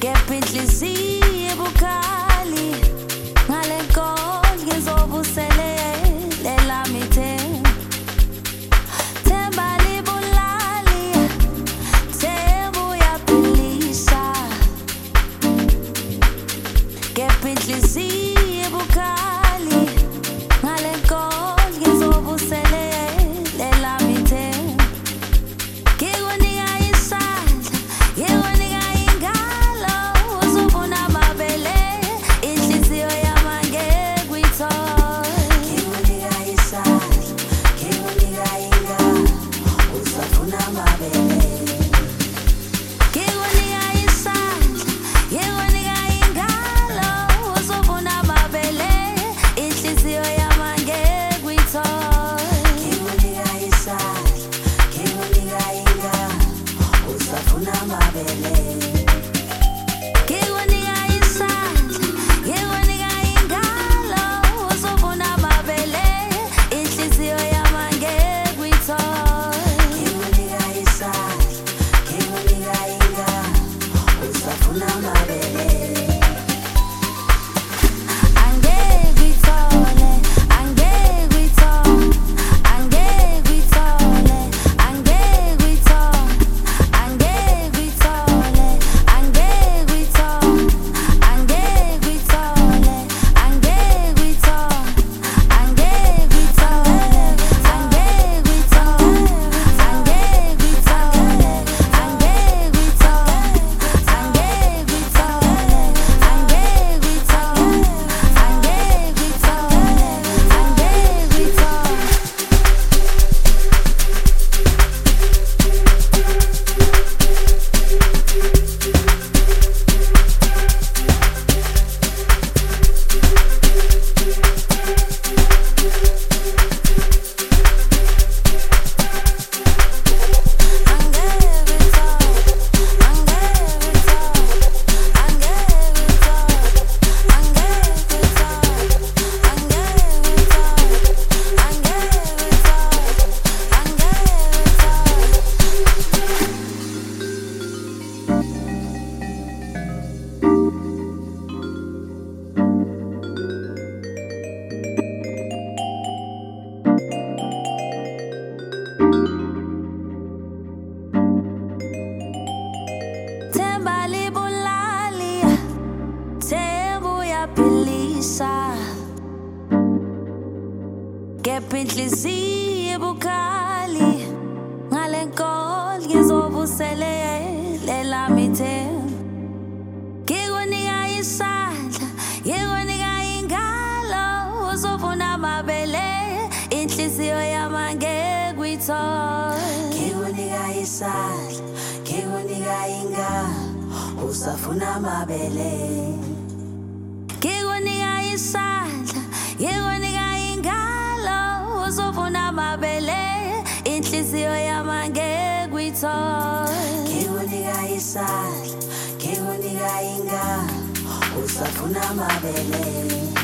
kepha inhliziyo ebukhali ngale nkolo ngizovuselela mithemba themba libulali themba uyaphelisa kepha inhliziyo ebukhali ngale nkolo ngizovuselela mithemba ngikunika isandla ngikunika ingalo uzobona amabele inhliziyo yami angeke uyithole ngikunika isandla ngikunika ingalo uzofuna amabele ngikunika isandla ngikunika ingalo uzobona amabele inhliziyo yami angeke uyithole ngikunika isandla ngikunika ingalo uzofuna amabele ngikunika isandla ngikunika ingalo uzobona amabele inhliziyo yami angeke uyithole ngikunika isandla ngikunika ingalo uzofuna amabele angeke uyithole angeke uyithole angeke uyithole angeke uyithole angeke uyithole angeke uyithole angeke uyithole angeke uyithole angeke uyithole angeke uyithole angeke uyithole angeke uyithole angeke themba libulali themba uyaphelisa kepha inhliziyo ebukhali ngale nkolo ngizovuselela mithemba ngikunika isandla ngikunika ingalo uzovuna amabele inhliziyo yami angeke uyithole ngikunika isandla ngikunika ingalo uzofuna amabele ngikunika isandla ngikunika ingalo uzovuna amabele inhliziyo yami angeke uyithole ngikunika isandla ngikunika ingalo uzofuna amabele